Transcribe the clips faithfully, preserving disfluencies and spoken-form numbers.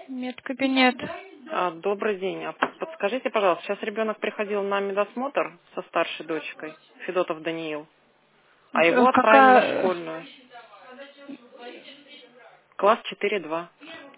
Медкабинет. А, Добрый день. А подскажите, пожалуйста, сейчас ребенок приходил на медосмотр со старшей дочкой, Федотов Даниил, а Э, его отправили на Какая... школьную. Класс четыре два.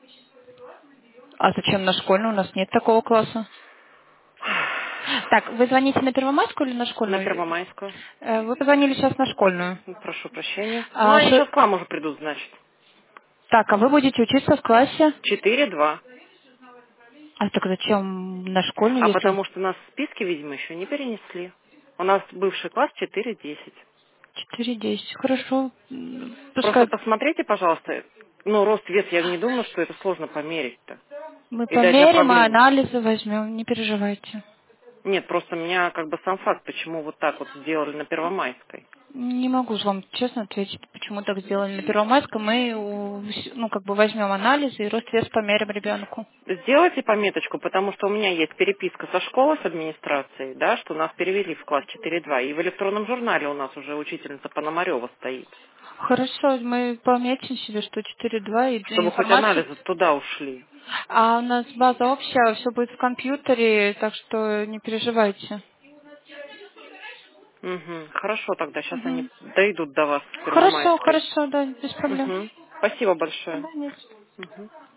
А зачем на школьную? У нас нет такого класса. Так, вы звоните на Первомайскую или на На школьную? Первомайскую. Э, Вы позвонили сейчас на школьную. Ну, Прошу прощения. Ну, А, они шо- сейчас к вам уже придут, значит. Так, а вы будете учиться в классе? Четыре два. А так зачем на школьную, А если потому что нас в списке, видимо, еще не перенесли. У нас бывший класс четыре десять. четыре десять? Хорошо. М, Просто Пускай посмотрите, пожалуйста, ну, рост, вес, я не думаю, что это сложно померить-то мы и дать померим, а направление. анализы возьмем, не переживайте. Нет, просто меня как бы сам факт, почему вот так вот сделали на Первомайской. Не могу вам честно ответить, почему так сделали на Первомайском. Мы, у- ну, как бы возьмем анализы и рост вес померим ребенку. Сделайте пометочку, потому что у меня есть переписка со школой, с администрацией, да, что нас перевели в класс четыре два, и в электронном журнале у нас уже учительница Пономарева стоит, Хорошо, мы пометим себе, что четыре два и чтобы хоть информацию. анализы туда ушли. А у нас база общая, все будет в компьютере, так что не переживайте. Угу. Хорошо, тогда сейчас они Мгм. дойдут до вас с Хорошо, Первомайской. хорошо, да, без проблем. Угу. Спасибо большое. Да, нет. Мгм.